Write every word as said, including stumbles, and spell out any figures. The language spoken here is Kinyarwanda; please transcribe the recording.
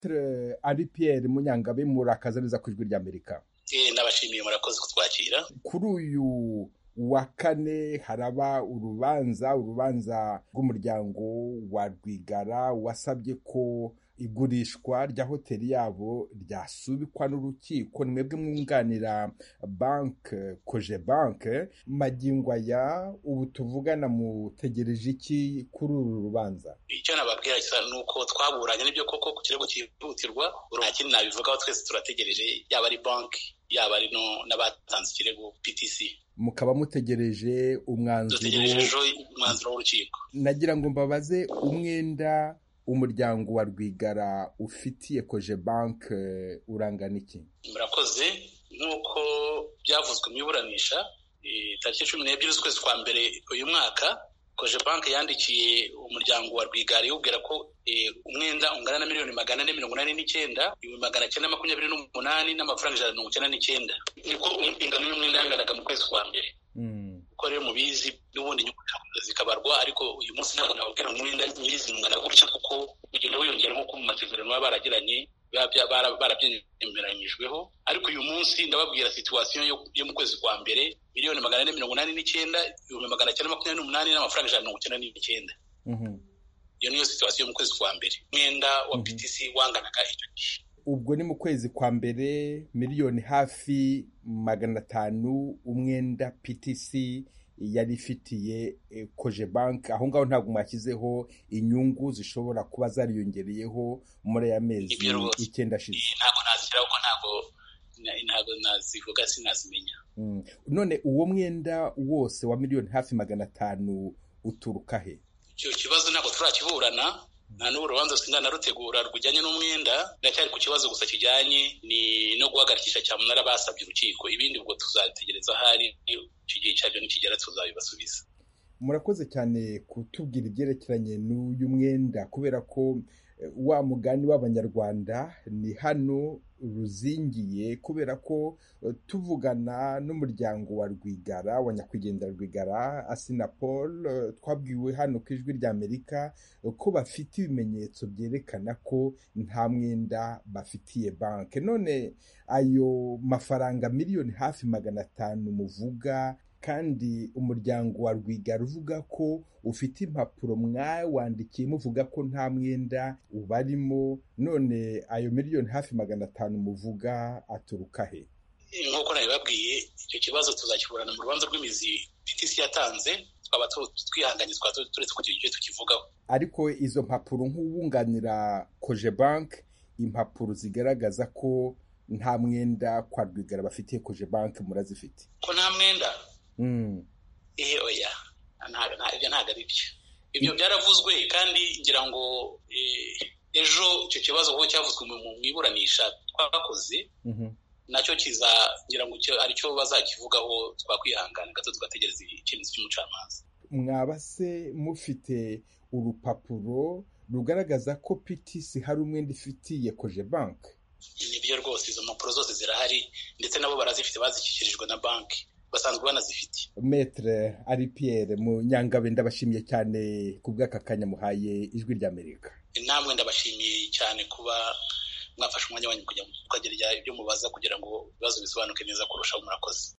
Ari Pierre Munyangabe murakaza neza ku ijwi ry'Amerika. Eh nabashimiye murakoze kutwakira. Kuri uyu wa kane haraba urubanza urubanza rw'umuryango wa Rwigara wasabye ko igurishwa rya hoteli yabo ryasubikwa n'urukiko. Nimwebwe mwunganira banke Cogebanque. Magingo aya ubu tuvugana mutegereje iki kuri uru rubanza? Icyo nababwira nuko twaburanye n'ibyo koko ku kirego cyihutirwa, nta kindi nabivugaho, twese turategereje, yaba ari banki yaba ari no n'abatanze ikirego P T C. Mukaba mutegereje umwanzuro umwanzuro w'urukiko. Nagira ngo mbabaze umwenda umuryango wa Rwigara ufitiye Cogebanque urangana iki? Murakoze. Nk'uko byavuzwe mu iburanisha tariki cumi n'ebyiri z'ukwezi kwa mbere uyu mwaka, Cogebanque yandikiye umuryango wa Rwigara yubwira ko umwenda ungana na miliyoni magana ane mirongo inani n'icyenda ibihumbi magana cyenda makumyabiri n'umunani n'amafaranga ijana na mirongo icyenda n'icyenda. Niko ingano y'umwenda yanganaga mu kwezi kwa mbere. Uko rero mubizi n'ubundi nyungu zikabarwa, ariko uyu munsi ntabwo nababwira umwenda nyirizina ungana gutya kuko ugenda wiyongera nk'uko mu masezerano baba baragiranye barabyemeranyijweho. Ariko uyu munsi ndababwira situation yo mu kwezi kwa mbere, miliyoni magana ane mirongo inani n'icyenda ibihumbi magana cyenda makumyabiri n'umunani n'amafaranga ijana na mirongo icyenda n'icyenda. Iyo niyo situation yo mu kwezi kwa mbere. Mwenda wa P T C wanganaga icyo gihe. Ubwo ni mu kwezi kwa mbere miliyoni hafi magana atanu umwenda P T C yari ifitiye Cogebanque. Aho ngaho ntabwo mwashyizeho inyungu zishobora kuba zariyongereyeho muri aya mezi icyenda ashize? Ntabwo nazishyiraho ko ntabwo ntabwo nazivuga, sinazimenya. None uwo mwenda wose wa miliyoni hafi magana atanu uturuka he? Icyo kibazo ntabwo turakiburana, nta n'ubu urubanza singana rutegura rujyanye n'umwenda, ndacyari ku kibazo gusa kijyanye ni no guhagarikisha cyamunara basabye urukiko. Ibindi ubwo tuzategereza ahari igihe cyabyo nikigera tuzabibasubiza. Murakoze cyane kutubwira ibyerekeranye n'uyu mwenda, kubera ko wa mugani w'Abanyarwanda ni hano ruzingiye, kubera ko tuvugana n'umuryango wa Rwigara wa nyakwigendera Rwigara Assinapol, twabwiwe hano ku ijwi ry'Amerika ko bafite ibimenyetso byerekana ko nta mwenda bafitiye banke. None ayo mafaranga miliyoni hafi magana atanu muvuga, kandi umuryango wa Rwigara uvuga ko ufite impapuro mwawandikiye muvuga ko nta mwenda ubarimo, none ayo miliyoni hafi magana atanu muvuga aturuka he? Nk'uko nabibabwiye, icyo kibazo tuzakiburana mu rubanza rw'imizi P T C yatanze, twaba twihanganye twaba turetse kugira icyo tukivugaho. Ariko izo mpapuro nk'uwunganira Cogebanque, impapuro zigaragaza ko nta mwenda kwa Rwigara bafitiye Cogebanque murazifite? Ko nta mwenda? Mm. Eh oya, ntabwo ntabwo ntabwo ari byo. Ibyo byaravuzwe kandi ngira ngo ejo icyo kibazo ho cyavuzwe mu iburanisha twakoze. Mhm. Nacyo kiza ngira ngo aricyo bazakivugaho, twakwihangana gato tugategereza ikintu cy'umucamanza. Mwaba se mufite urupapuro rugaragaza ko P T C hari umwenda ifitiye Cogebanque? Nibyo rwose, izo mpapuro zose zirahari, ndetse nabo barazifite, bazishyikirijwe na banki, basanzwe banazifite. Maître Ari Pierre Munyangabe, ndabashimiye cyane ku bw'aka kanya muhaye ijwi ry'Amerika. Namwe ndabashimiye cyane kuba mwafashe umwanya wanyu kujya mukagira ibyo mubaza kugira ngo ibibazo bisobanuke neza kurushaho. Murakoze.